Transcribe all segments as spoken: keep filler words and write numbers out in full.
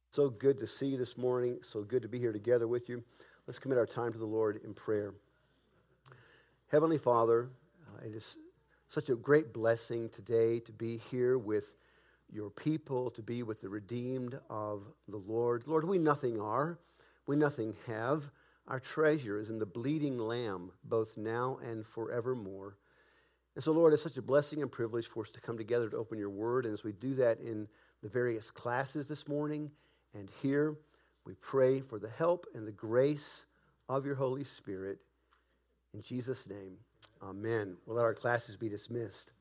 So good to see you this morning. So good to be here together with you. Let's commit our time to the Lord in prayer. Heavenly Father, uh, it is such a great blessing today to be here with your people, to be with the redeemed of the Lord. Lord, we nothing are, we nothing have. Our treasure is in the bleeding Lamb, both now and forevermore. And so, Lord, it's such a blessing and privilege for us to come together to open your word. And as we do that in the various classes this morning, and here, we pray for the help and the grace of your Holy Spirit. In Jesus' name, amen. We'll let our classes be dismissed.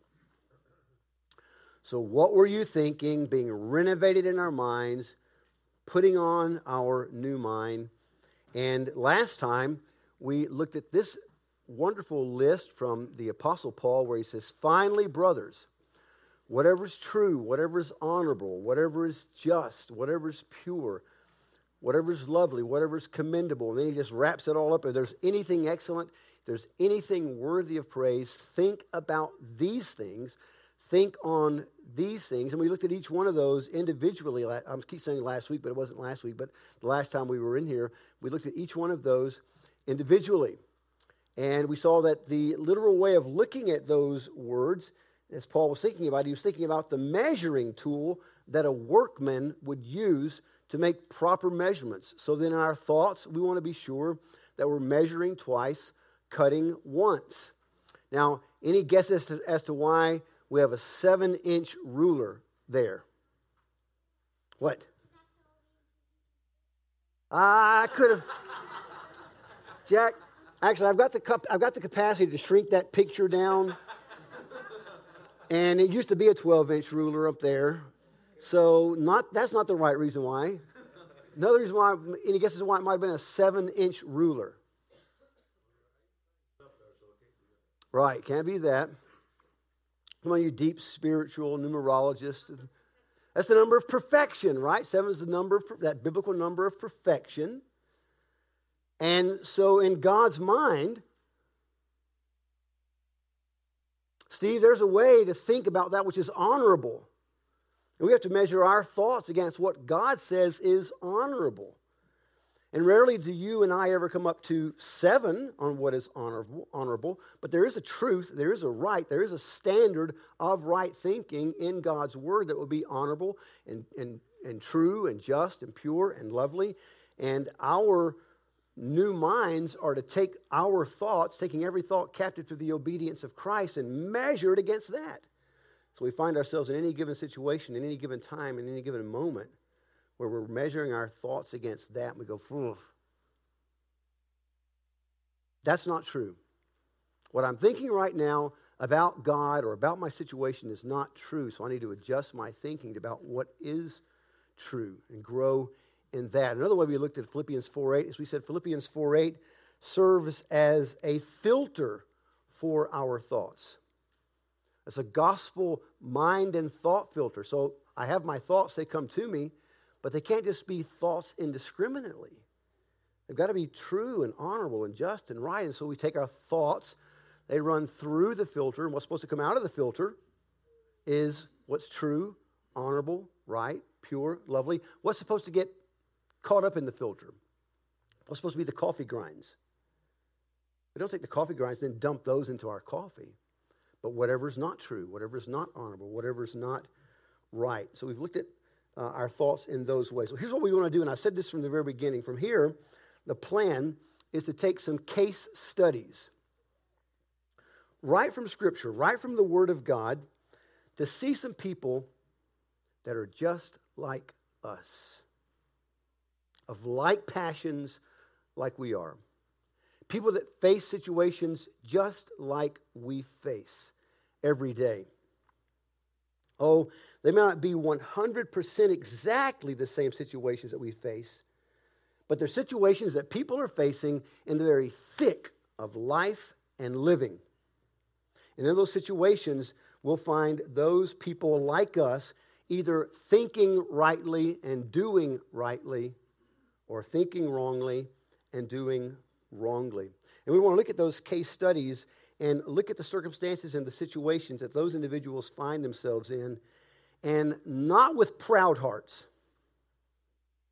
So what were you thinking, being renovated in our minds, putting on our new mind? And last time, we looked at this wonderful list from the Apostle Paul where he says, finally, brothers, whatever is true, whatever is honorable, whatever is just, whatever is pure, whatever is lovely, whatever is commendable. And then he just wraps it all up. If there's anything excellent, if there's anything worthy of praise, think about these things. Think on these things. And we looked at each one of those individually. I keep saying last week, but it wasn't last week. But the last time we were in here, we looked at each one of those individually. And we saw that the literal way of looking at those words, as Paul was thinking about, he was thinking about the measuring tool that a workman would use to make proper measurements. So then in our thoughts, we want to be sure that we're measuring twice, cutting once. Now, any guesses as to, as to why we have a seven-inch ruler there? What? I could have... Jack, actually, I've got the cup, I've got the capacity to shrink that picture down. And it used to be a twelve-inch ruler up there. So not that's not the right reason why. Another reason why, any guesses why it might have been a seven-inch ruler? Right, can't be that. Come on, you deep spiritual numerologists. That's the number of perfection, right? Seven is the number of, that biblical number of perfection. And so in God's mind, Steve, there's a way to think about that which is honorable. And we have to measure our thoughts against what God says is honorable. And rarely do you and I ever come up to seven on what is honorable, honorable, but there is a truth, there is a right, there is a standard of right thinking in God's word that will be honorable and, and, and true and just and pure and lovely. And our new minds are to take our thoughts, taking every thought captive to the obedience of Christ and measure it against that. So we find ourselves in any given situation, in any given time, in any given moment, where we're measuring our thoughts against that, and we go, oof. That's not true. What I'm thinking right now about God or about my situation is not true, so I need to adjust my thinking about what is true and grow in that. Another way we looked at Philippians four eight is we said Philippians four eight serves as a filter for our thoughts. It's a gospel mind and thought filter. So I have my thoughts, they come to me, but they can't just be thoughts indiscriminately. They've got to be true and honorable and just and right. And so we take our thoughts, they run through the filter, and what's supposed to come out of the filter is what's true, honorable, right, pure, lovely. What's supposed to get caught up in the filter? What's supposed to be the coffee grinds? We don't take the coffee grinds and then dump those into our coffee. But whatever's not true, whatever's not honorable, whatever's not right. So we've looked at uh, our thoughts in those ways. So here's what we want to do, and I said this from the very beginning. From here, the plan is to take some case studies right from Scripture, right from the Word of God, to see some people that are just like us, of like passions like we are. People that face situations just like we face every day. Oh, they may not be one hundred percent exactly the same situations that we face, but they're situations that people are facing in the very thick of life and living. And in those situations, we'll find those people like us either thinking rightly and doing rightly, or thinking wrongly and doing wrongly. And we want to look at those case studies and look at the circumstances and the situations that those individuals find themselves in, and not with proud hearts.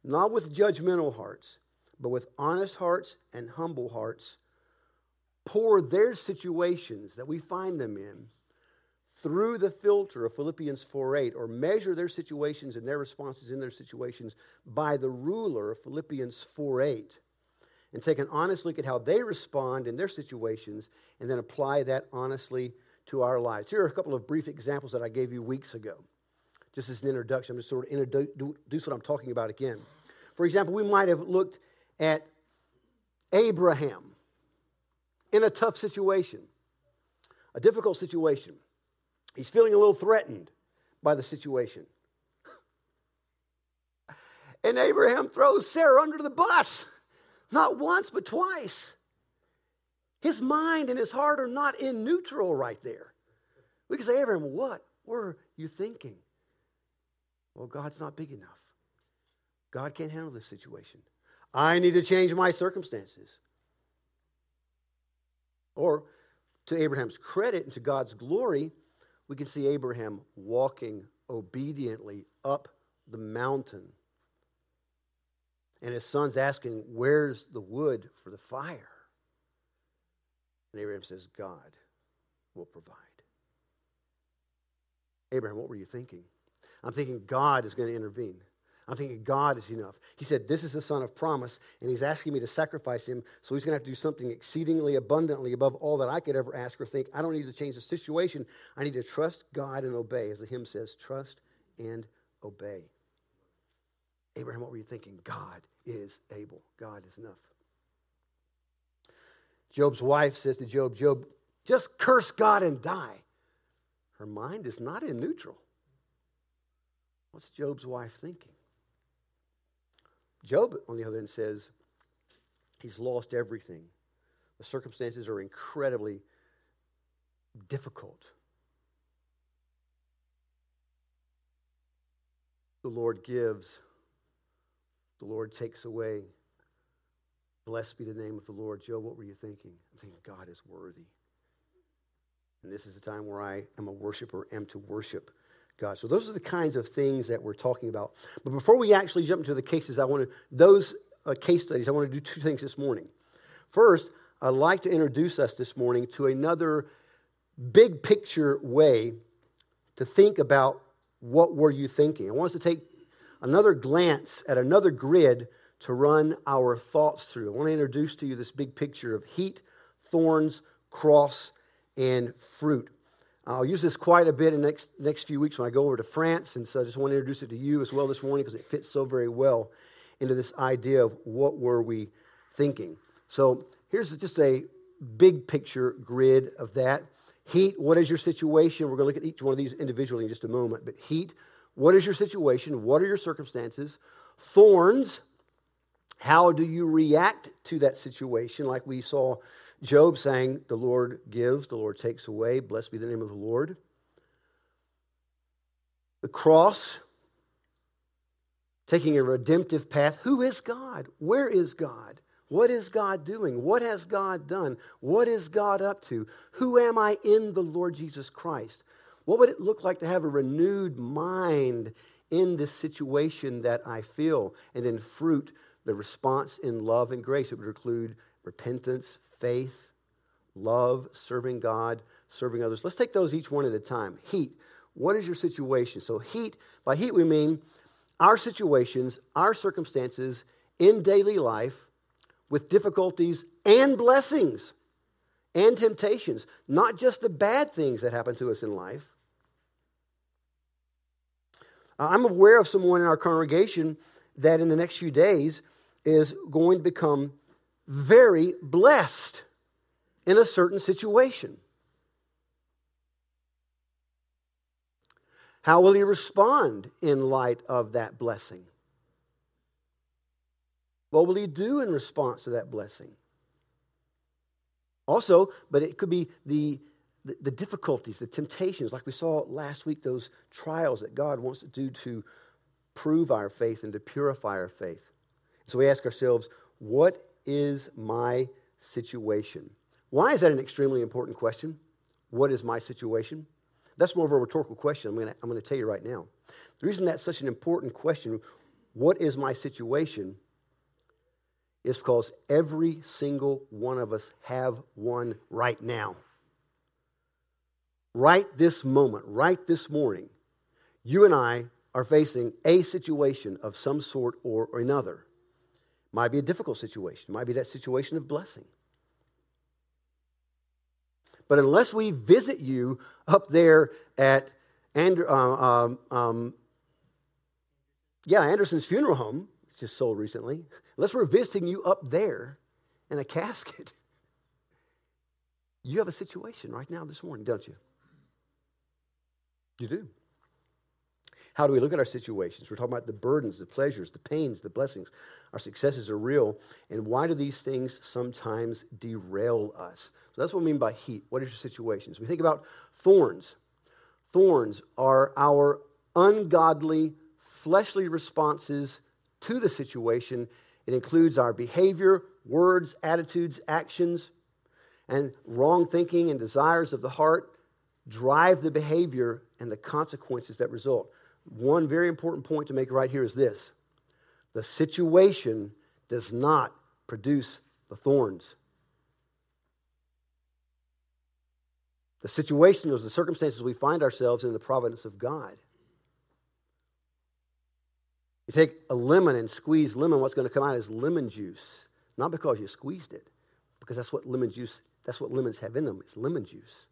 not with judgmental hearts, but with honest hearts and humble hearts, pour their situations that we find them in through the filter of Philippians four eight, or measure their situations and their responses in their situations by the ruler of Philippians four eight, and take an honest look at how they respond in their situations, and then apply that honestly to our lives. Here are a couple of brief examples that I gave you weeks ago. Just as an introduction, I'm just sort of introduce what I'm talking about again. For example, we might have looked at Abraham in a tough situation, a difficult situation. He's feeling a little threatened by the situation. And Abraham throws Sarah under the bus, not once, but twice. His mind and his heart are not in neutral right there. We can say, Abraham, what were you thinking? Well, God's not big enough. God can't handle this situation. I need to change my circumstances. Or, to Abraham's credit and to God's glory, we can see Abraham walking obediently up the mountain. And his son's asking, where's the wood for the fire? And Abraham says, God will provide. Abraham, what were you thinking? I'm thinking God is going to intervene. I'm thinking God is enough. He said, this is the son of promise, and he's asking me to sacrifice him, so he's going to have to do something exceedingly abundantly above all that I could ever ask or think. I don't need to change the situation. I need to trust God and obey. As the hymn says, trust and obey. Abraham, what were you thinking? God is able. God is enough. Job's wife says to Job, Job, just curse God and die. Her mind is not in neutral. What's Job's wife thinking? Job, on the other hand, says he's lost everything. The circumstances are incredibly difficult. The Lord gives. The Lord takes away. Blessed be the name of the Lord. Job, what were you thinking? I'm thinking God is worthy. And this is the time where I am a worshiper, am to worship God. So those are the kinds of things that we're talking about. But before we actually jump into the cases, I want to, those uh, case studies, I want to do two things this morning. First, I'd like to introduce us this morning to another big picture way to think about what were you thinking. I want us to take another glance at another grid to run our thoughts through. I want to introduce to you this big picture of heat, thorns, cross, and fruit. I'll use this quite a bit in the next, next few weeks when I go over to France, and so I just want to introduce it to you as well this morning because it fits so very well into this idea of what were we thinking. So here's just a big picture grid of that. Heat, what is your situation? We're going to look at each one of these individually in just a moment. But heat, what is your situation? What are your circumstances? Thorns, how do you react to that situation? Like we saw Job saying, the Lord gives, the Lord takes away. Blessed be the name of the Lord. The cross, taking a redemptive path. Who is God? Where is God? What is God doing? What has God done? What is God up to? Who am I in the Lord Jesus Christ? What would it look like to have a renewed mind in this situation that I feel? And then fruit, the response in love and grace. It would include repentance, faith, love, serving God, serving others. Let's take those each one at a time. Heat. What is your situation? So heat, by heat we mean our situations, our circumstances in daily life with difficulties and blessings and temptations. Not just the bad things that happen to us in life. I'm aware of someone in our congregation that in the next few days is going to become very blessed in a certain situation. How will he respond in light of that blessing? What will he do in response to that blessing? Also, but it could be the, the, the difficulties, the temptations, like we saw last week, those trials that God wants to do to prove our faith and to purify our faith. So we ask ourselves, what is my situation? Why is that an extremely important question? What is my situation? That's more of a rhetorical question I'm going to, I'm going to tell you right now. The reason that's such an important question, what is my situation, is because every single one of us have one right now. Right this moment, right this morning, you and I are facing a situation of some sort or, or another. Might be a difficult situation. Might be that situation of blessing. But unless we visit you up there at And, uh, um, um, yeah, Anderson's funeral home, it's just sold recently, unless we're visiting you up there in a casket, you have a situation right now this morning, don't you? You do. How do we look at our situations? We're talking about the burdens, the pleasures, the pains, the blessings. Our successes are real. And why do these things sometimes derail us? So that's what we mean by heat. What is your situations? We think about thorns. Thorns are our ungodly, fleshly responses to the situation. It includes our behavior, words, attitudes, actions, and wrong thinking and desires of the heart drive the behavior and the consequences that result. One very important point to make right here is this: the situation does not produce the thorns. The situation is the circumstances we find ourselves in the providence of God. You take a lemon and squeeze lemon, what's going to come out is lemon juice. Not because you squeezed it, because that's what lemon juice, that's what lemons have in them. It's lemon juice.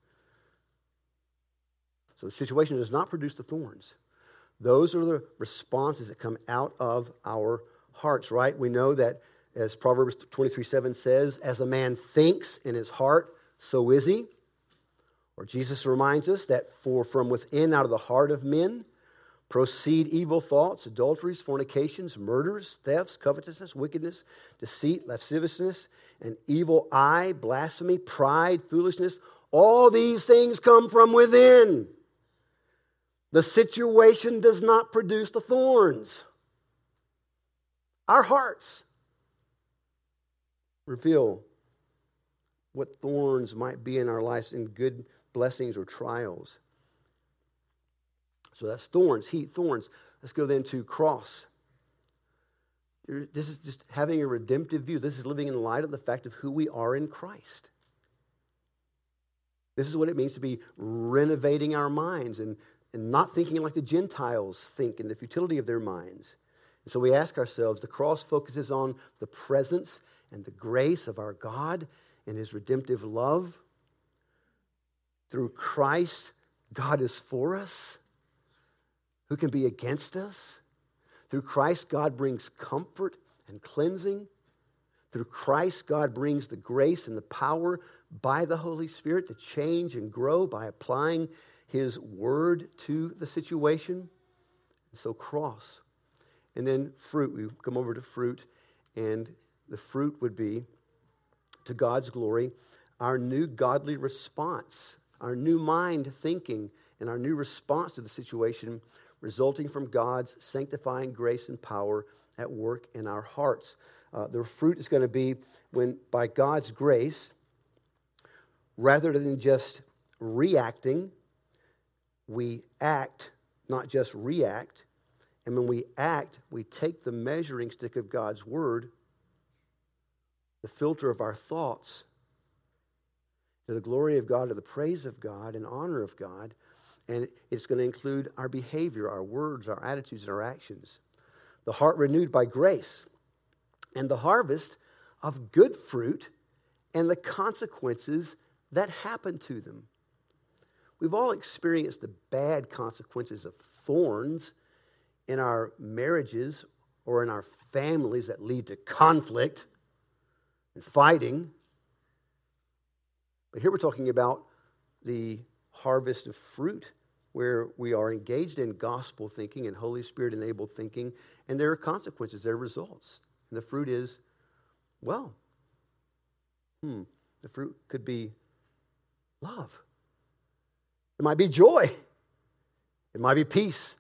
So the situation does not produce the thorns. Those are the responses that come out of our hearts, right? We know that, as Proverbs twenty-three seven says, as a man thinks in his heart, so is he. Or Jesus reminds us that for from within, out of the heart of men, proceed evil thoughts, adulteries, fornications, murders, thefts, covetousness, wickedness, deceit, lasciviousness, an evil eye, blasphemy, pride, foolishness. All these things come from within. The situation does not produce the thorns. Our hearts reveal what thorns might be in our lives in good blessings or trials. So that's thorns, heat, thorns. Let's go then to cross. This is just having a redemptive view. This is living in light of the fact of who we are in Christ. This is what it means to be renovating our minds and, and not thinking like the Gentiles think in the futility of their minds. And so we ask ourselves, the cross focuses on the presence and the grace of our God and His redemptive love. Through Christ, God is for us. Who can be against us? Through Christ, God brings comfort and cleansing. Through Christ, God brings the grace and the power by the Holy Spirit to change and grow by applying His word to the situation. So cross. And then fruit. We come over to fruit, and the fruit would be, to God's glory, our new godly response, our new mind thinking, and our new response to the situation resulting from God's sanctifying grace and power at work in our hearts. Uh, the fruit is going to be when, by God's grace, rather than just reacting, we act, not just react. And when we act, we take the measuring stick of God's word, the filter of our thoughts, to the glory of God, to the praise of God and honor of God. And it's going to include our behavior, our words, our attitudes, and our actions. The heart renewed by grace, and the harvest of good fruit and the consequences that happen to them. We've all experienced the bad consequences of thorns in our marriages or in our families that lead to conflict and fighting. But here we're talking about the harvest of fruit, where we are engaged in gospel thinking and Holy Spirit-enabled thinking, and there are consequences, there are results. And the fruit is, well, hmm, the fruit could be love. It might be joy. It might be peace.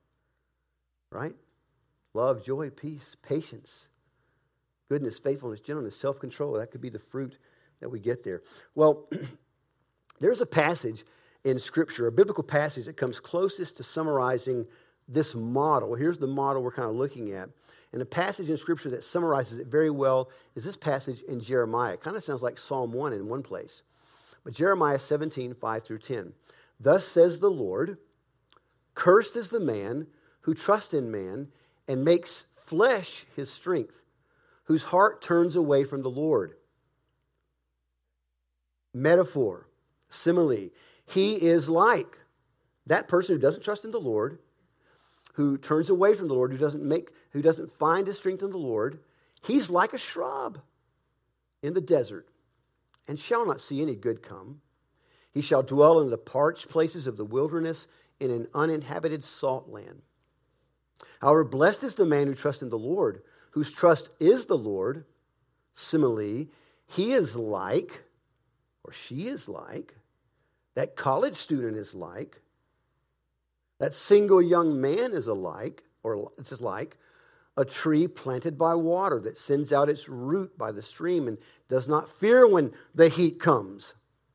Right? Love, joy, peace, patience, goodness, faithfulness, gentleness, self-control. That could be the fruit that we get there. Well, there's a passage in Scripture, a biblical passage that comes closest to summarizing this model. Here's the model we're kind of looking at. And a passage in Scripture that summarizes it very well is this passage in Jeremiah. It kind of sounds like Psalm one in one place. But Jeremiah seventeen, five through ten. Thus says the Lord, cursed is the man who trusts in man and makes flesh his strength, whose heart turns away from the Lord. Metaphor, simile. He is like that person who doesn't trust in the Lord, who turns away from the Lord, who doesn't make, who doesn't find his strength in the Lord. He's like a shrub in the desert, and shall not see any good come. He shall dwell in the parched places of the wilderness, in an uninhabited salt land. However, blessed is the man who trusts in the Lord, whose trust is the Lord. Simile, he is like, or she is like, that college student is like, that single young man is alike, or it's like, a tree planted by water that sends out its root by the stream and does not fear when the heat comes.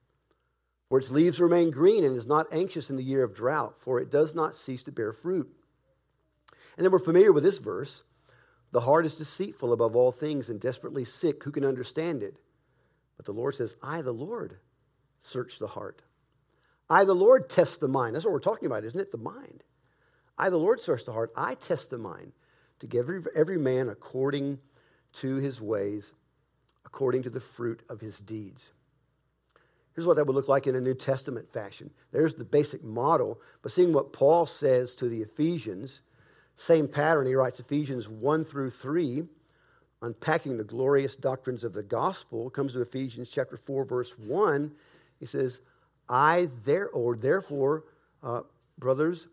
For its leaves remain green and is not anxious in the year of drought, for it does not cease to bear fruit. And then we're familiar with this verse. The heart is deceitful above all things and desperately sick. Who can understand it? But the Lord says, I, the Lord, search the heart. I, the Lord, test the mind. That's what we're talking about, isn't it? The mind. I, the Lord, search the heart. I test the mind to give every, every man according to his ways, according to the fruit of his deeds. Here's what that would look like in a New Testament fashion. There's the basic model, but seeing what Paul says to the Ephesians, same pattern. He writes Ephesians one through three, unpacking the glorious doctrines of the gospel. Comes to Ephesians chapter four, verse one. He says, I there or therefore, uh, brothers,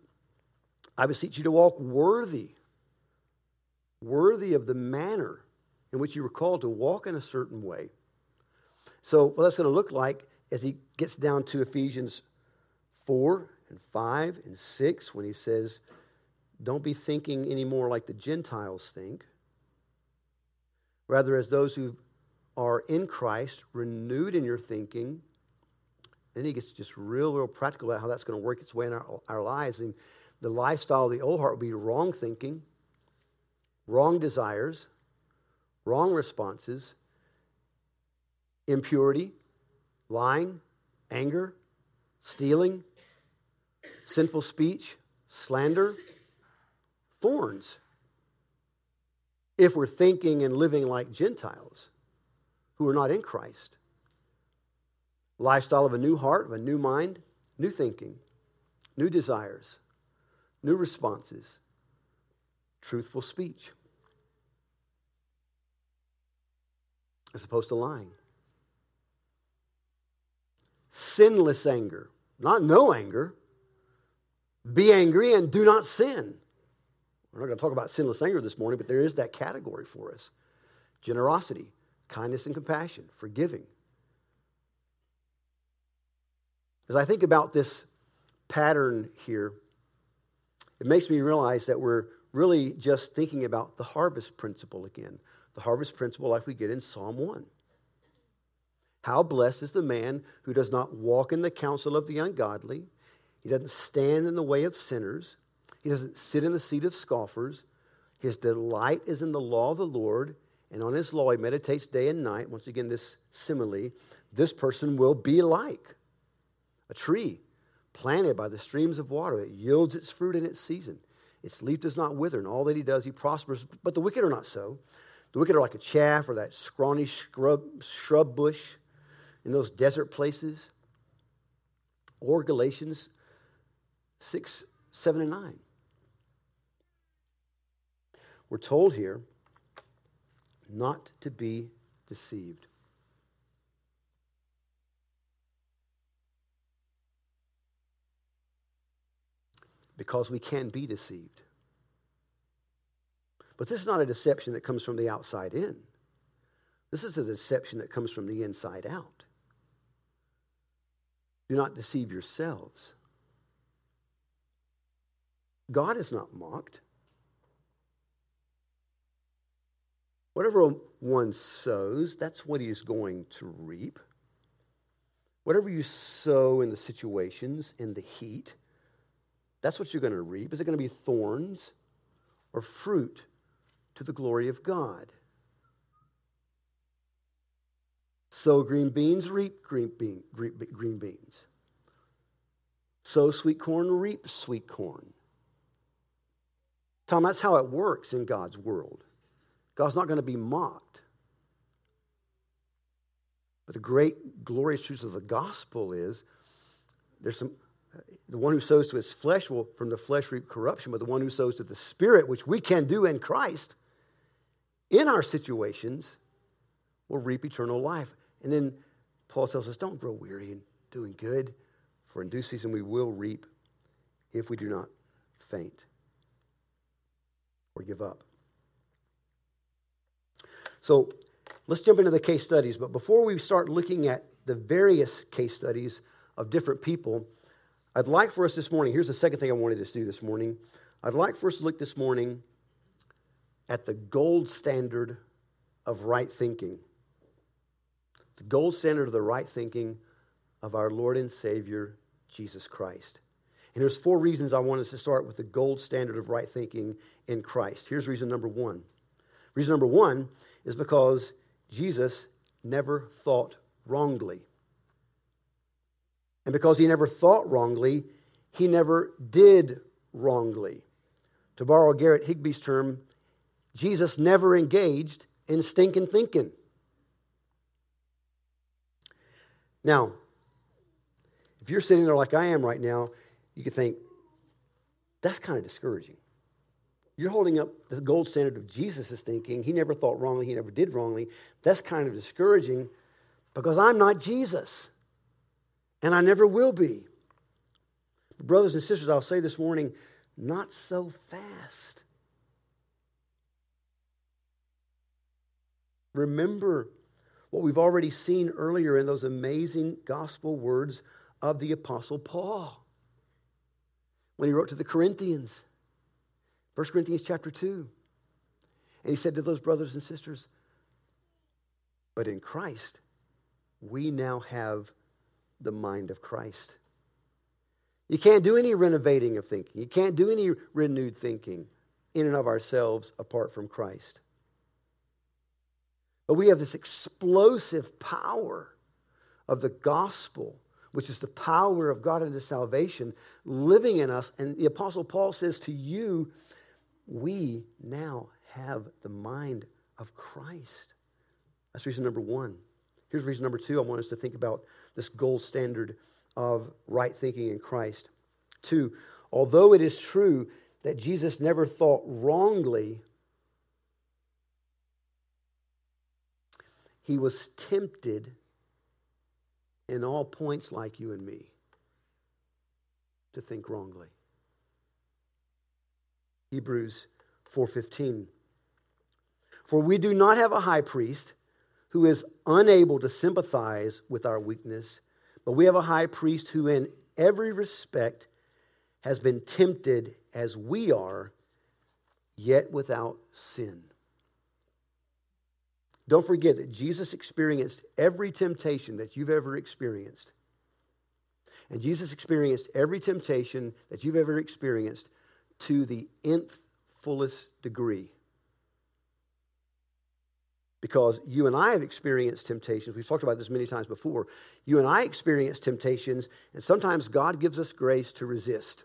I beseech you to walk worthy, worthy of the manner in which you were called to walk in a certain way. So what that's going to look like as he gets down to Ephesians four and five and six, when he says, don't be thinking anymore like the Gentiles think. Rather, as those who are in Christ, renewed in your thinking. Then he gets just real, real practical about how that's going to work its way in our, our lives. And the lifestyle of the old heart will be wrong thinking, wrong desires, wrong responses, impurity, lying, anger, stealing, sinful speech, slander, thorns. If we're thinking and living like Gentiles who are not in Christ. Lifestyle of a new heart, of a new mind, new thinking, new desires, new responses, truthful speech, as opposed to lying. Sinless anger, not no anger. Be angry and do not sin. We're not going to talk about sinless anger this morning, but there is that category for us. Generosity, kindness and compassion, forgiving. As I think about this pattern here, it makes me realize that we're really just thinking about the harvest principle again. The harvest principle like we get in Psalm one. How blessed is the man who does not walk in the counsel of the ungodly. He doesn't stand in the way of sinners. He doesn't sit in the seat of scoffers. His delight is in the law of the Lord, and on his law he meditates day and night. Once again, this simile. This person will be like a tree planted by the streams of water that yields its fruit in its season. Its leaf does not wither, and all that he does, he prospers. But the wicked are not so. The wicked are like a chaff or that scrawny scrub, shrub bush in those desert places. Or Galatians six, seven, and nine. We're told here not to be deceived. Because we can be deceived. But this is not a deception that comes from the outside in. This is a deception that comes from the inside out. Do not deceive yourselves. God is not mocked. Whatever one sows, that's what he is going to reap. Whatever you sow in the situations, in the heat, That's what you're going to reap. Is it going to be thorns or fruit to the glory of God? Sow green beans, reap green, bean, reap green beans. Sow sweet corn, reap sweet corn. Tom, that's how it works in God's world. God's not going to be mocked. But the great, glorious truth of the gospel is there's some. The one who sows to his flesh will from the flesh reap corruption, but the one who sows to the Spirit, which we can do in Christ, in our situations, will reap eternal life. And then Paul tells us, don't grow weary in doing good, for in due season we will reap if we do not faint or give up. So let's jump into the case studies. But before we start looking at the various case studies of different people, I'd like for us this morning, here's the second thing I wanted us to do this morning. I'd like for us to look this morning at the gold standard of right thinking. The gold standard of the right thinking of our Lord and Savior, Jesus Christ. And there's four reasons I want us to start with the gold standard of right thinking in Christ. Here's reason number one. Reason number one is because Jesus never thought wrongly. And because he never thought wrongly, he never did wrongly. To borrow Garrett Higby's term, Jesus never engaged in stinking thinking. Now, if you're sitting there like I am right now, you could think, that's kind of discouraging. You're holding up the gold standard of Jesus' thinking. He never thought wrongly. He never did wrongly. That's kind of discouraging because I'm not Jesus. And I never will be. Brothers and sisters, I'll say this morning, not so fast. Remember what we've already seen earlier in those amazing gospel words of the Apostle Paul. When he wrote to the Corinthians, First Corinthians chapter two. And he said to those brothers and sisters, but in Christ, we now have the mind of Christ. You can't do any renovating of thinking. You can't do any renewed thinking in and of ourselves apart from Christ. But we have this explosive power of the gospel, which is the power of God unto salvation, living in us. And the Apostle Paul says to you, we now have the mind of Christ. That's reason number one. Here's reason number two. I want us to think about this gold standard of right thinking in Christ. Two, although it is true that Jesus never thought wrongly, he was tempted in all points like you and me to think wrongly. Hebrews four fifteen. For we do not have a high priest who is unable to sympathize with our weakness, but we have a high priest who in every respect has been tempted as we are, yet without sin. Don't forget that Jesus experienced every temptation that you've ever experienced. And Jesus experienced every temptation that you've ever experienced to the nth fullest degree. Because you and I have experienced temptations. We've talked about this many times before. You and I experience temptations, and sometimes God gives us grace to resist.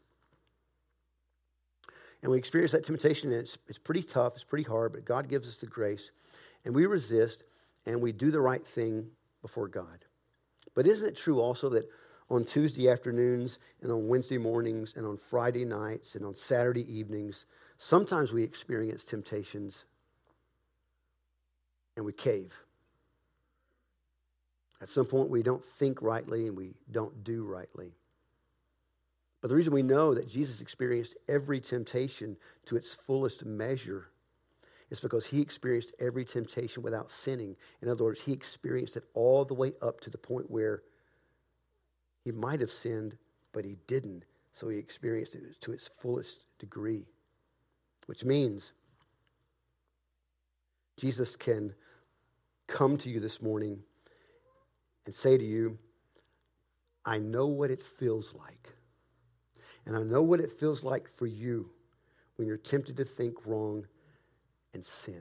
And we experience that temptation, and it's, it's pretty tough, it's pretty hard, but God gives us the grace. And we resist, and we do the right thing before God. But isn't it true also that on Tuesday afternoons, and on Wednesday mornings, and on Friday nights, and on Saturday evenings, sometimes we experience temptations and we cave. At some point, we don't think rightly and we don't do rightly. But the reason we know that Jesus experienced every temptation to its fullest measure is because he experienced every temptation without sinning. In other words, he experienced it all the way up to the point where he might have sinned, but he didn't. So he experienced it to its fullest degree. Which means Jesus can come to you this morning and say to you, I know what it feels like. And I know what it feels like for you when you're tempted to think wrong and sin.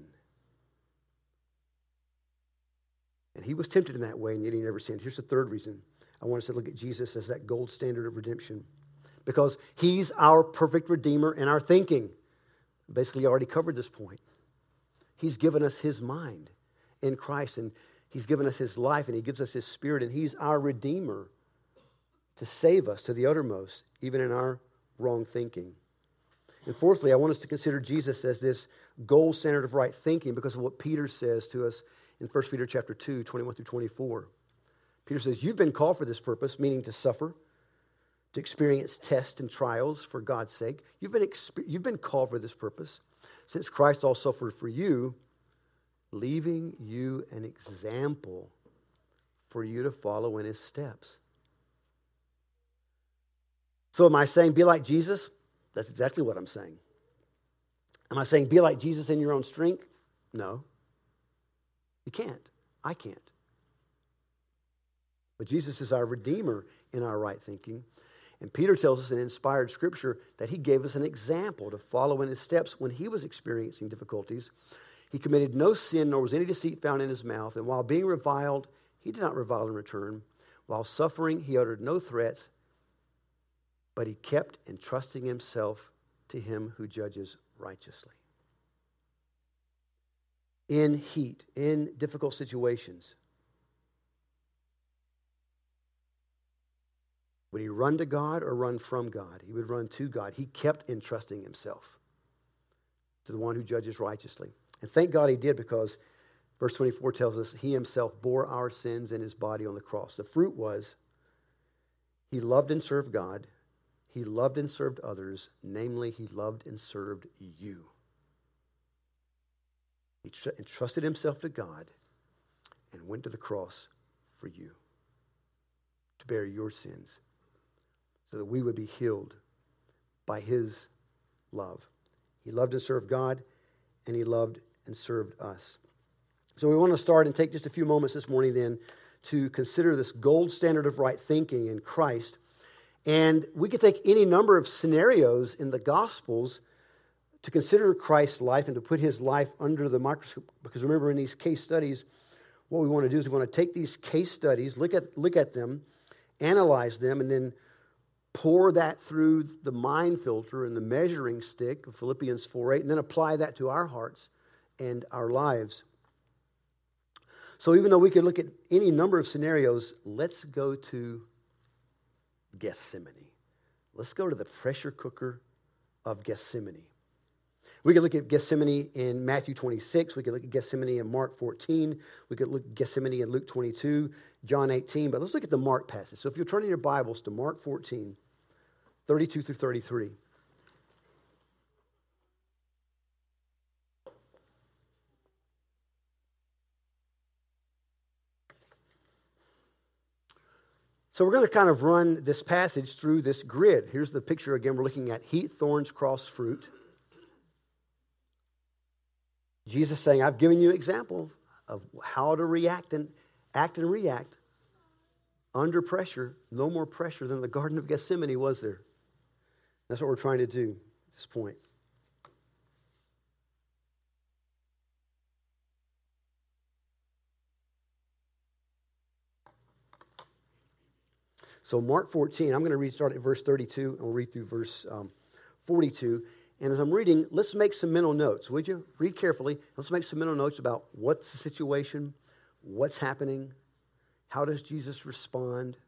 And he was tempted in that way, and yet he never sinned. Here's the third reason. I want us to look at Jesus as that gold standard of redemption. Because he's our perfect redeemer in our thinking. Basically, I already covered this point. He's given us his mind in Christ, and he's given us his life, and he gives us his spirit, and he's our redeemer to save us to the uttermost, even in our wrong thinking. And fourthly, I want us to consider Jesus as this gold standard of right thinking because of what Peter says to us in First Peter chapter two, twenty-one through twenty-four. Peter says, you've been called for this purpose, meaning to suffer, to experience tests and trials for God's sake. You've been, exp- you've been called for this purpose, since Christ also suffered for you, leaving you an example for you to follow in his steps. So am I saying be like Jesus? That's exactly what I'm saying. Am I saying be like Jesus in your own strength? No. You can't. I can't. But Jesus is our Redeemer in our right thinking. And Peter tells us in inspired Scripture that he gave us an example to follow in his steps when he was experiencing difficulties. He committed no sin, nor was any deceit found in his mouth. And while being reviled, he did not revile in return. While suffering, he uttered no threats, but he kept entrusting himself to him who judges righteously. In heat, in difficult situations, would he run to God or run from God? He would run to God. He kept entrusting himself to the one who judges righteously. And thank God he did, because verse twenty-four tells us he himself bore our sins in his body on the cross. The fruit was he loved and served God. He loved and served others. Namely, he loved and served you. He tr- entrusted himself to God and went to the cross for you to bear your sins so that we would be healed by his love. He loved and served God, and he loved and served us. So we want to start and take just a few moments this morning then to consider this gold standard of right thinking in Christ. And we could take any number of scenarios in the Gospels to consider Christ's life and to put his life under the microscope. Because remember, in these case studies, what we want to do is we want to take these case studies, look at, look at them, analyze them, and then pour that through the mind filter and the measuring stick of Philippians four eight, and then apply that to our hearts and our lives. So even though we could look at any number of scenarios, let's go to Gethsemane. Let's go to the pressure cooker of Gethsemane. We could look at Gethsemane in Matthew twenty-six. We could look at Gethsemane in Mark fourteen. We could look at Gethsemane in Luke twenty-two, John eighteen. But let's look at the Mark passage. So if you're turning your Bibles to Mark fourteen, thirty-two through thirty-three. So we're going to kind of run this passage through this grid. Here's the picture again. We're looking at heat, thorns, cross, fruit. Jesus saying, I've given you an example of how to react and act and react under pressure. No more pressure than the Garden of Gethsemane was there. That's what we're trying to do at this point. So Mark fourteen, I'm going to read start at verse thirty-two, and we'll read through verse um, forty-two. And as I'm reading, let's make some mental notes, would you? Read carefully. Let's make some mental notes about what's the situation, what's happening, how does Jesus respond.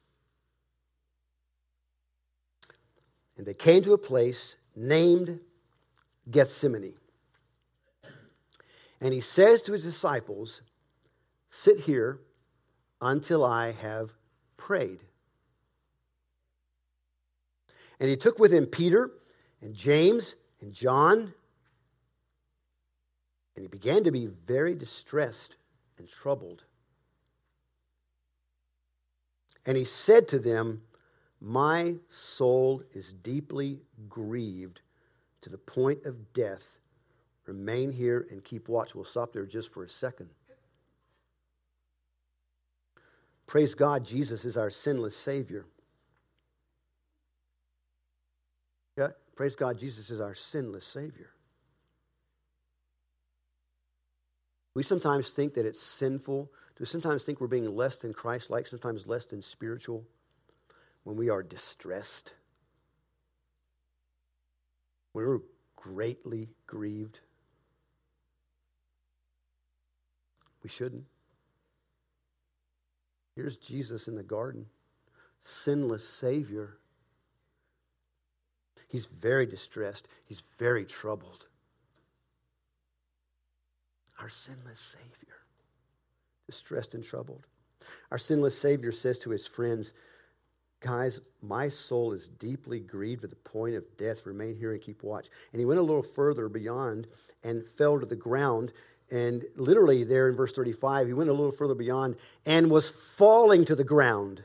And they came to a place named Gethsemane. And he says to his disciples, sit here until I have prayed. And he took with him Peter and James and John, and he began to be very distressed and troubled. And he said to them, my soul is deeply grieved to the point of death. Remain here and keep watch. We'll stop there just for a second. Praise God, Jesus is our sinless Savior. Yeah, praise God, Jesus is our sinless Savior. We sometimes think that it's sinful. We sometimes think we're being less than Christ-like, sometimes less than spiritual, when we are distressed, when we're greatly grieved. We shouldn't. Here's Jesus in the garden, sinless Savior. He's very distressed. He's very troubled. Our sinless Savior, distressed and troubled. Our sinless Savior says to his friends, guys, my soul is deeply grieved to the point of death. Remain here and keep watch. And he went a little further beyond and fell to the ground. And literally there in verse thirty-five, he went a little further beyond and was falling to the ground.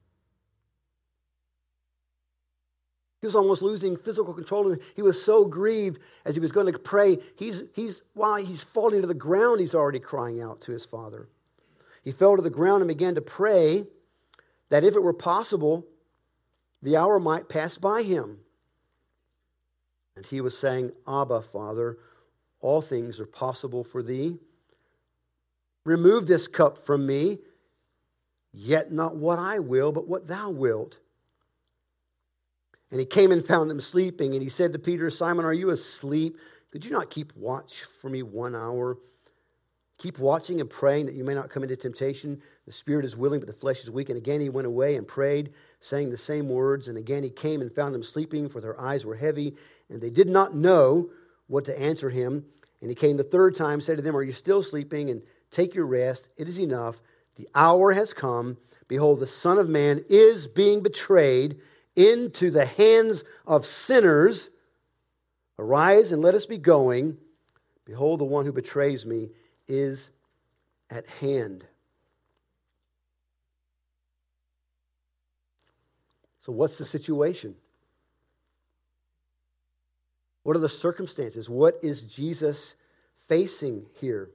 He was almost losing physical control. He was so grieved as he was going to pray. He's, he's, while he's falling to the ground, he's already crying out to his Father. He fell to the ground and began to pray that if it were possible, the hour might pass by him. And he was saying, Abba, Father, all things are possible for thee. Remove this cup from me, yet not what I will, but what thou wilt. And he came and found them sleeping, and he said to Peter, Simon, are you asleep? Could you not keep watch for me one hour? Keep watching and praying that you may not come into temptation. The spirit is willing, but the flesh is weak. And again he went away and prayed, saying the same words. And again he came and found them sleeping, for their eyes were heavy, and they did not know what to answer him. And he came the third time, said to them, are you still sleeping? And take your rest. It is enough. The hour has come. Behold, the Son of Man is being betrayed into the hands of sinners. Arise and let us be going. Behold, the one who betrays me is at hand. So what's the situation? What are the circumstances? What is Jesus facing here?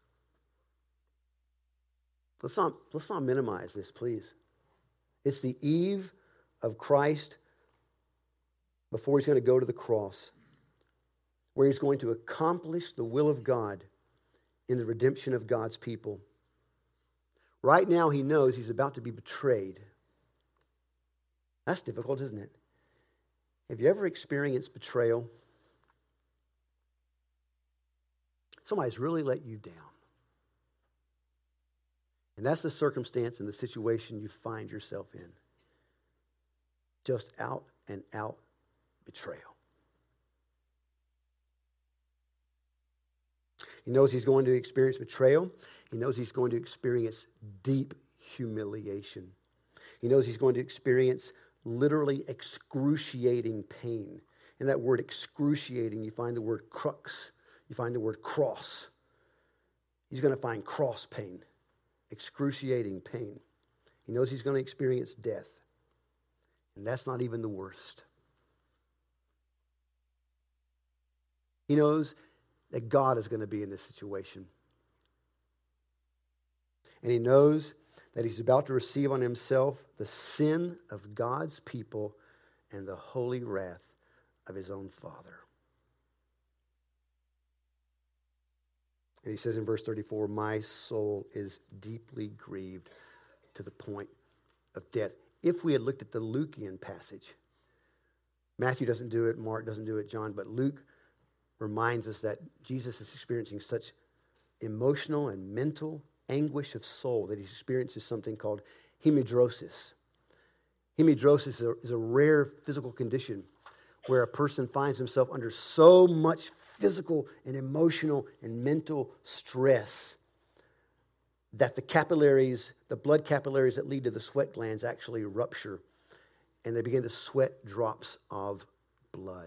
Let's not, let's not minimize this, please. It's the eve of Christ before he's going to go to the cross, where he's going to accomplish the will of God in the redemption of God's people. Right now he knows he's about to be betrayed. That's difficult, isn't it? Have you ever experienced betrayal? Somebody's really let you down. And that's the circumstance and the situation you find yourself in. Just out and out betrayal. He knows he's going to experience betrayal. He knows he's going to experience deep humiliation. He knows he's going to experience literally excruciating pain. In that word excruciating, you find the word crux. You find the word cross. He's going to find cross pain, excruciating pain. He knows he's going to experience death. And that's not even the worst. He knows that God is going to be in this situation. And he knows that he's about to receive on himself the sin of God's people and the holy wrath of his own Father. And he says in verse thirty-four, my soul is deeply grieved to the point of death. If we had looked at the Lukean passage, Matthew doesn't do it, Mark doesn't do it, John, but Luke reminds us that Jesus is experiencing such emotional and mental anguish of soul that he experiences something called hemidrosis. Hemidrosis is a, is a rare physical condition where a person finds himself under so much physical and emotional and mental stress that the capillaries, the blood capillaries that lead to the sweat glands actually rupture and they begin to sweat drops of blood.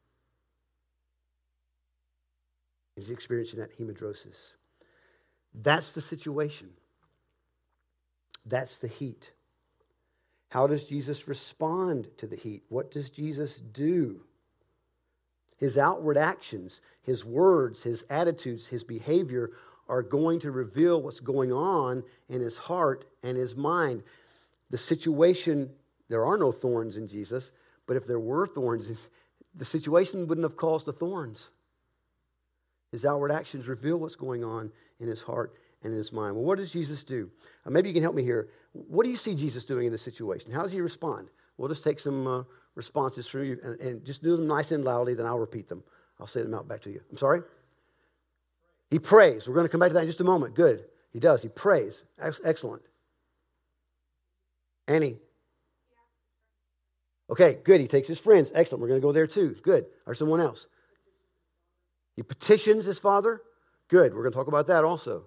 He's experiencing that hemidrosis. That's the situation. That's the heat. How does Jesus respond to the heat? What does Jesus do? His outward actions, his words, his attitudes, his behavior are going to reveal what's going on in his heart and his mind. The situation, there are no thorns in Jesus, but if there were thorns, the situation wouldn't have caused the thorns. His outward actions reveal what's going on in his heart and in his mind. Well, what does Jesus do? Uh, maybe you can help me here. What do you see Jesus doing in this situation? How does he respond? We'll just take some uh, responses from you and, and just do them nice and loudly, then I'll repeat them. I'll say them out back to you. I'm sorry? He prays. We're going to come back to that in just a moment. Good. He does. He prays. Excellent. Annie? Okay, good. He takes his friends. Excellent. We're going to go there too. Good. Or someone else? He petitions his Father. Good. We're going to talk about that also.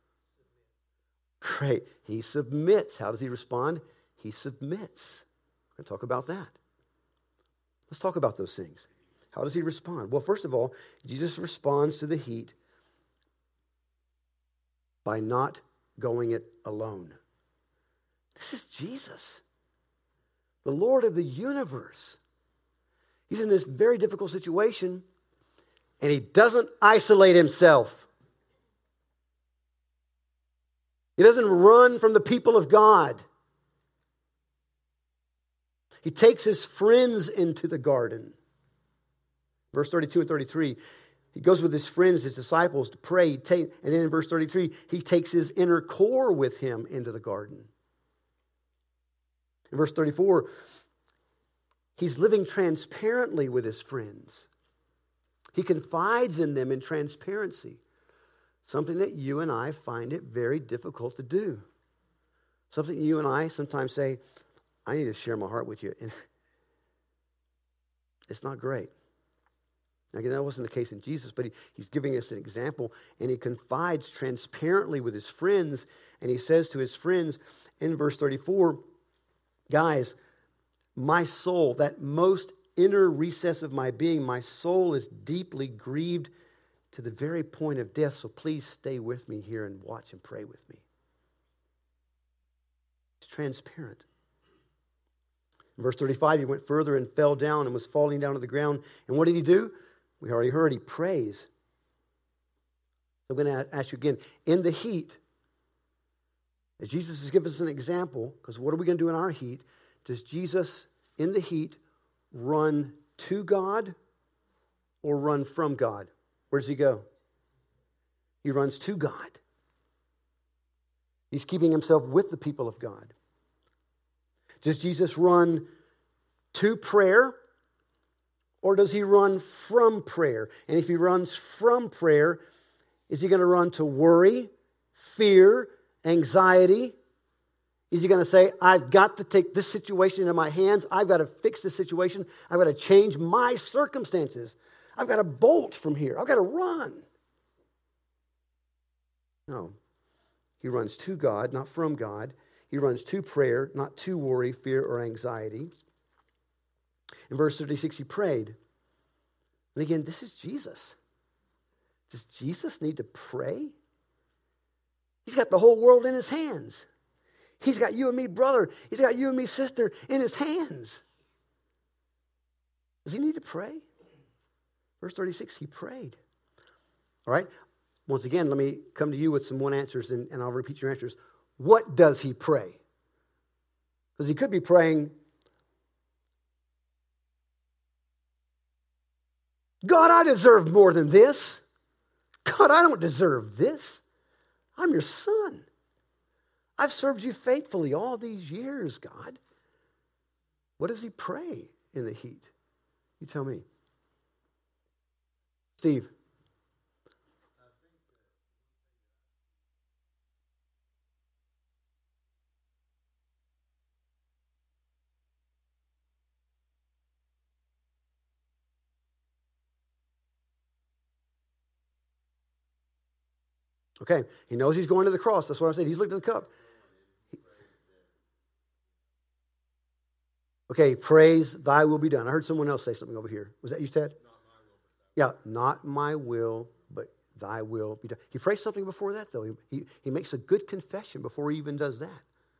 Great. He submits. How does he respond? He submits. We're going to talk about that. Let's talk about those things. How does he respond? Well, first of all, Jesus responds to the heat by not going it alone. This is Jesus, the Lord of the universe. He's in this very difficult situation, and he doesn't isolate himself. He doesn't run from the people of God. He takes his friends into the garden. Verse thirty-two and thirty-three, he goes with his friends, his disciples, to pray. And then in verse thirty-three, he takes his inner core with him into the garden. In verse thirty-four, he's living transparently with his friends. He confides in them in transparency, something that you and I find it very difficult to do. Something you and I sometimes say, I need to share my heart with you. And it's not great. Again, that wasn't the case in Jesus, but he, he's giving us an example, and he confides transparently with his friends, and he says to his friends in verse thirty-four, guys, my soul, that most inner recess of my being, my soul is deeply grieved to the very point of death, so please stay with me here and watch and pray with me. It's transparent. In verse thirty-five, he went further and fell down and was falling down to the ground. And what did he do? We already heard he prays. I'm going to ask you again, in the heat, as Jesus has given us an example, because what are we going to do in our heat? Does Jesus, in the heat, run to God or run from God? Where does he go? He runs to God. He's keeping himself with the people of God. Does Jesus run to prayer, or does he run from prayer? And if he runs from prayer, is he going to run to worry, fear, anxiety? Is he going to say, I've got to take this situation into my hands. I've got to fix this situation. I've got to change my circumstances. I've got to bolt from here. I've got to run. No. He runs to God, not from God. He runs to prayer, not to worry, fear, or anxiety. In verse thirty-six, he prayed. And again, this is Jesus. Does Jesus need to pray? He's got the whole world in his hands. He's got you and me, brother. He's got you and me, sister, in his hands. Does he need to pray? Verse thirty-six, he prayed. All right? Once again, let me come to you with some one answers, and, and I'll repeat your answers. What does he pray? Because he could be praying, God, I deserve more than this. God, I don't deserve this. I'm your son. I've served you faithfully all these years, God. What does he pray in the heat? You tell me. Steve. Okay, he knows he's going to the cross. That's what I said. He's looked at the cup. Okay, praise, thy will be done. I heard someone else say something over here. Was that you, Ted? Yeah, not my will, but thy will be done. He prays something before that, though. He, he, he makes a good confession before he even does that.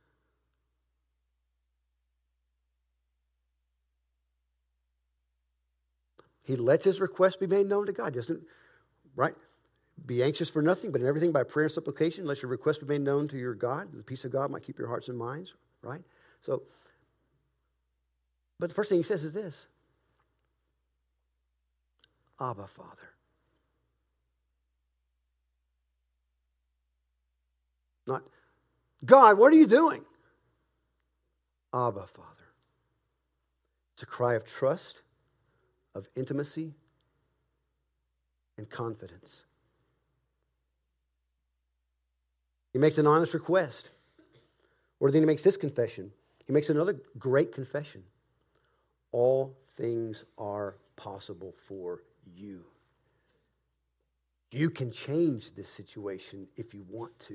He lets his request be made known to God. Doesn't, right? Be anxious for nothing, but in everything by prayer and supplication, let your request be made known to your God. The peace of God might keep your hearts and minds, right? So, but the first thing he says is this. Abba, Father. Not, God, what are you doing? Abba, Father. It's a cry of trust, of intimacy, and confidence. He makes an honest request. Or then he makes this confession. He makes another great confession. All things are possible for you. You can change this situation if you want to.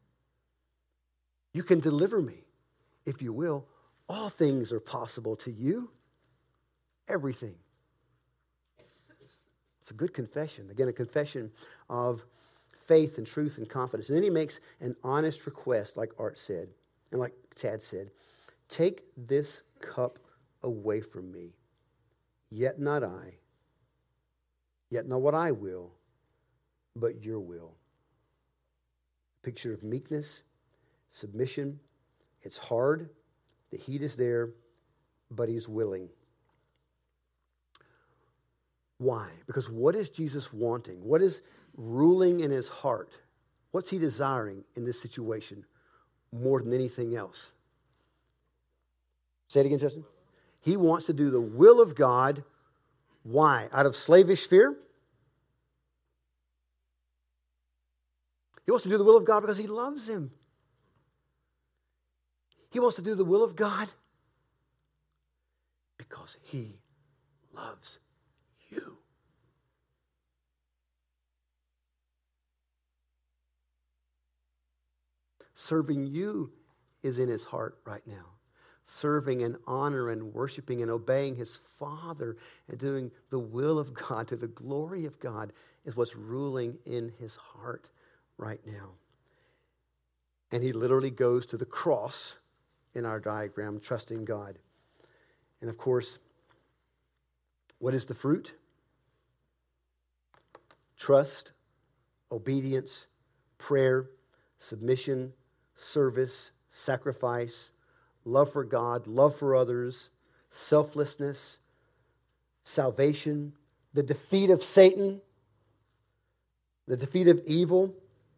You can deliver me if you will. All things are possible to you. Everything. It's a good confession. Again, a confession of faith and truth and confidence. And then he makes an honest request, like Art said, and like Tad said. Take this cup away from me, yet not I, yet not what I will, but your will. Picture of meekness, submission. It's hard. The heat is there, but he's willing. Why? Because what is Jesus wanting? What is ruling in his heart? What's he desiring in this situation more than anything else? Say it again, Justin. He wants to do the will of God. Why? Out of slavish fear? He wants to do the will of God because he loves him. He wants to do the will of God because he loves you. Serving you is in his heart right now. Serving and honor and worshiping and obeying his Father and doing the will of God to the glory of God is what's ruling in his heart right now. And he literally goes to the cross in our diagram, trusting God. And of course, what is the fruit? Trust, obedience, prayer, submission, service, sacrifice, love for God, love for others, selflessness, salvation, the defeat of Satan, the defeat of evil.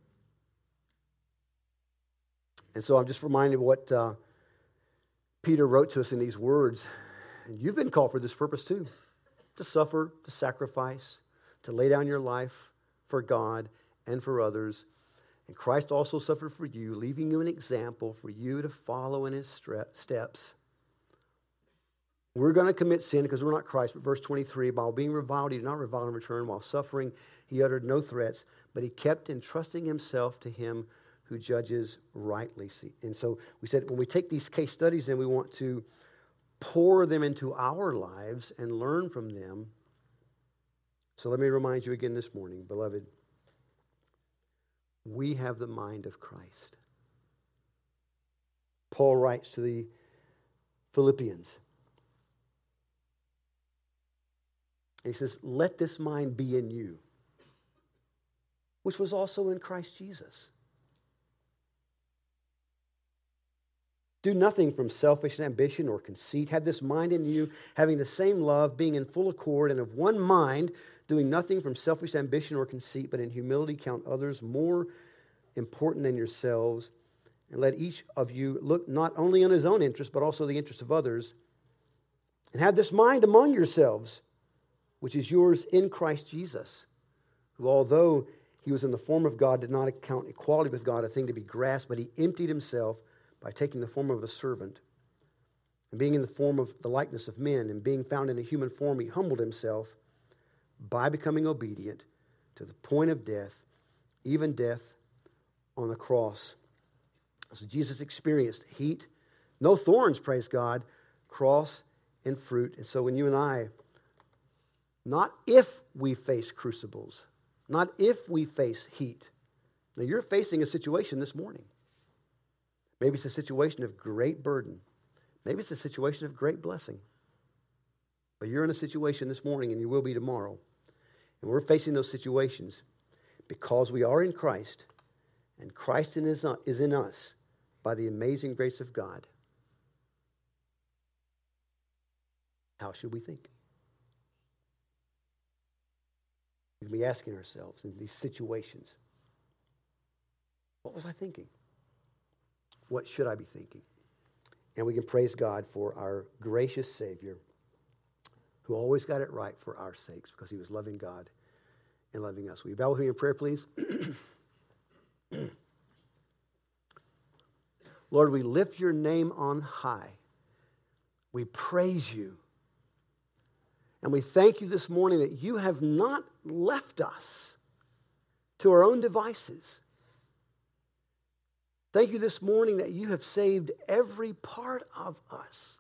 And so I'm just reminded of what uh, Peter wrote to us in these words. And you've been called for this purpose too. To suffer, to sacrifice, to lay down your life for God and for others. And Christ also suffered for you, leaving you an example for you to follow in his steps. We're going to commit sin because we're not Christ. But verse twenty-three, while being reviled, he did not revile in return. While suffering, he uttered no threats, but he kept entrusting himself to him who judges rightly. And so we said when we take these case studies and we want to pour them into our lives and learn from them. So let me remind you again this morning, beloved, we have the mind of Christ. Paul writes to the Philippians. He says, let this mind be in you, which was also in Christ Jesus. Do nothing from selfish ambition or conceit. Have this mind in you, having the same love, being in full accord and of one mind, doing nothing from selfish ambition or conceit, but in humility count others more important than yourselves. And let each of you look not only on his own interest, but also the interest of others. And have this mind among yourselves, which is yours in Christ Jesus, who although he was in the form of God, did not account equality with God a thing to be grasped, but he emptied himself by taking the form of a servant, and being in the form of the likeness of men, and being found in a human form, he humbled himself by becoming obedient to the point of death, even death on the cross. So Jesus experienced heat, no thorns, praise God, cross and fruit. And so when you and I, not if we face crucibles, not if we face heat. Now you're facing a situation this morning. Maybe it's a situation of great burden. Maybe it's a situation of great blessing. But you're in a situation this morning, and you will be tomorrow. And we're facing those situations because we are in Christ, and Christ is in us by the amazing grace of God. How should we think? can be asking ourselves in these situations, what was I thinking? What should I be thinking? And we can praise God for our gracious Savior who always got it right for our sakes because he was loving God and loving us. Will you bow with me in prayer, please? Lord, we lift your name on high. We praise you. And we thank you this morning that you have not left us to our own devices. Thank you this morning that you have saved every part of us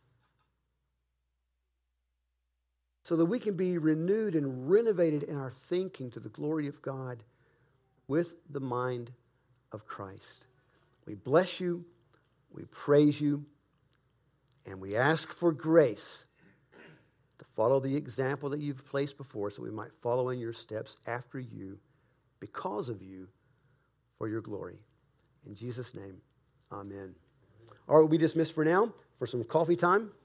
so that we can be renewed and renovated in our thinking to the glory of God with the mind of Christ. We bless you, we praise you, and we ask for grace to follow the example that you've placed before us so we might follow in your steps after you, because of you, for your glory. In Jesus' name, amen. All right, we'll be dismissed for now for some coffee time.